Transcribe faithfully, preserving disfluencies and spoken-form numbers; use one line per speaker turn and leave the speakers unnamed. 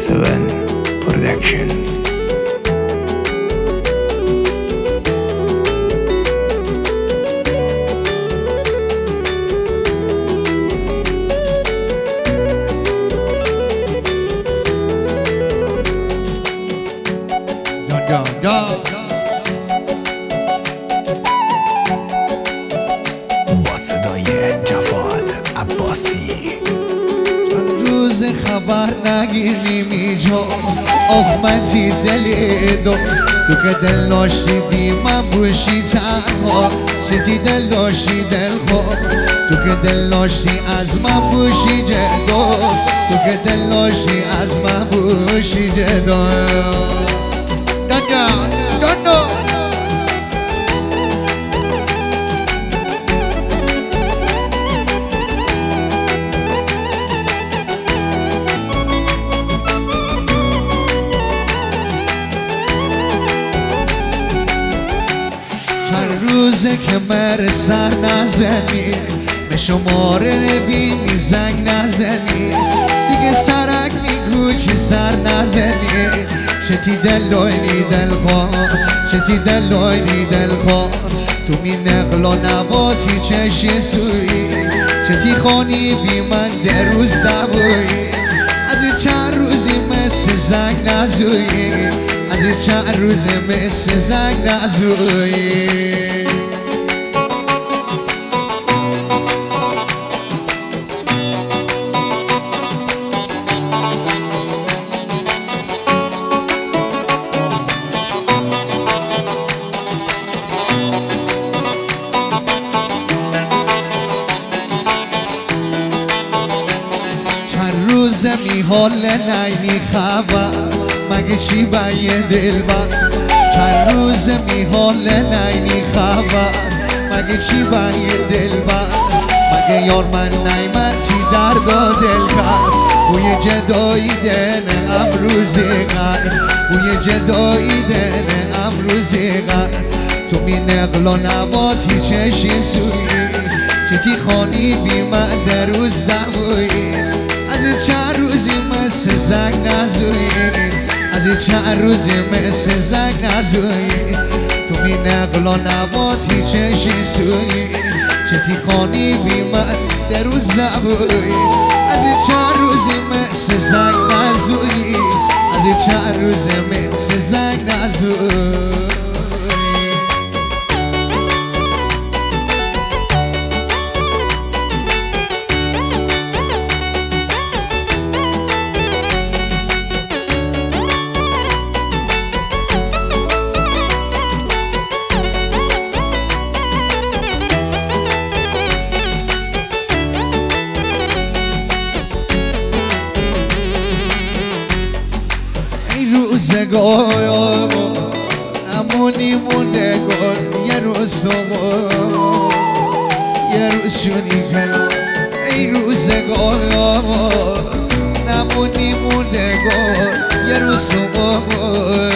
seven Production.
با صدای جواد عباسی.
چند روز خبر نگیریم اینجا احمدی دل دو تو که دل داشتی بی من باشی تنها چتی دل داشتی دل خواه تو که دل داشتی از من باشی جدا تو که دل داشتی از من باشی جدا دادا دادا روزه که مر سر نزنی به شماره نبینی زنگ نزنی دیگه سرک میگو چی سر نزنی چتی دل داینی دل خواه چتی دل داینی دل خواه تو می نقل و نباتی چشی سوی چتی خانی بی من در روز دبوی از این چند روزی مثل زنگ نزوی از این چند روزی مثل زنگ نزوی می حال نینی خبر مگه چی بایه دل بر چند روز می حال نینی خبر مگه چی بایه دل بر مگه یار من نیمتی درد دل کرد بوی جدایی دنه امروزی قر بوی جدایی دنه امروزی قر تو می نقل و نباتی چشی سوی چتی خانی بی من در روز دموی از این چند روزی مثل زنگ نزوی از این چند روزی مثل زنگ نزوی تو می نقل و نباتی چشی سوی چتی خانی بی من در روز نبوی از این چند روزی مثل زنگ نزوی از این چند روزی مثل زنگ نزوی روزگار نمونی موندگار یه روز تو یه روز شونی کلا ای روزگار نمونی موندگار یه روز تو